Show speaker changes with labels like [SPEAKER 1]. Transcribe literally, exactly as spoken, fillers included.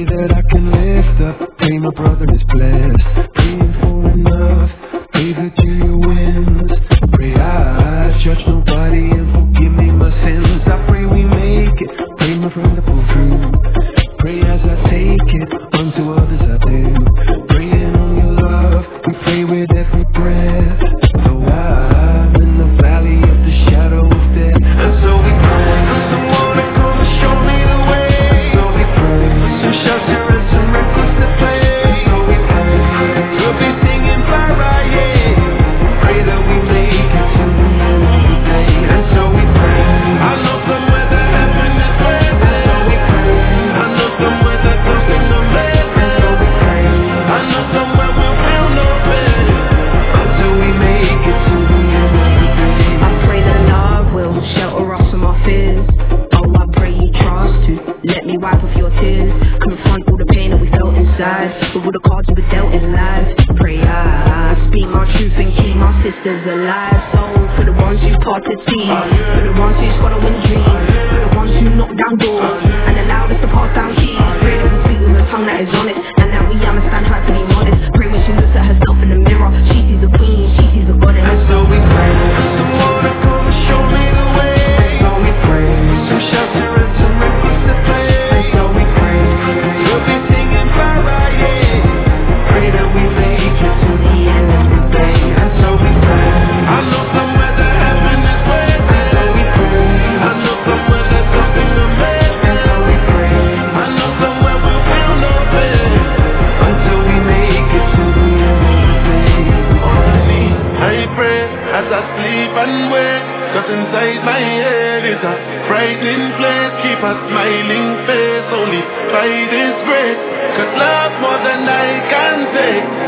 [SPEAKER 1] Pray that I can lift up, pray my brother is blessed. Praying for enough, pray that you wins. Pray I judge nobody and forgive me my sins. I pray we make it, pray my friend to pull through. Pray as I take it, unto others I do. Praying on your love, we pray with every breath. Though I'm in the valley of the shadow of death, and so we pray for someone to come and show me the way. And so we pray for some shelter and some records to play. And so we pray we'll be singing para, yeah. Pray that we make it to the end of the day. And so we pray. I know somewhere that heaven is waiting. And so we pray. I know somewhere that something amazing. And so we pray. I know somewhere we'll feel no pain until we make it to the end of the day.
[SPEAKER 2] I pray that love will shelter us from our fears. Oh, I pray you trust to let me wipe off your tears. Confront all the pain that we felt inside, with all the cards we were dealt in life. Pray I speak my truth and keep my sisters alive. So for the ones who parted seas, for the ones who swallowing dreams, for the ones who knock down doors and allowed us to pass down keys. Pray that we speak with a tongue that is honest, and that we understand how to be modest. Pray when she looks at herself in the mirror, she sees a queen, she sees a goddess.
[SPEAKER 1] And so we pray for someone to come and show me the way. And so we pray for some shelter and some records to play. And so we pray we'll be singing para, yeah. Pray that we make it to the end of the day. And so we pray. I know somewhere that heaven is waiting. And so we pray. I know somewhere that something amazing. And so we pray. I know somewhere we'll feel no pain until we make it to the end of the day. Honestly, I pray as I sleep and wake, 'cause inside my head is a frightening place. Keep a smiling face, only pride is great. 'Cause love more than I can take.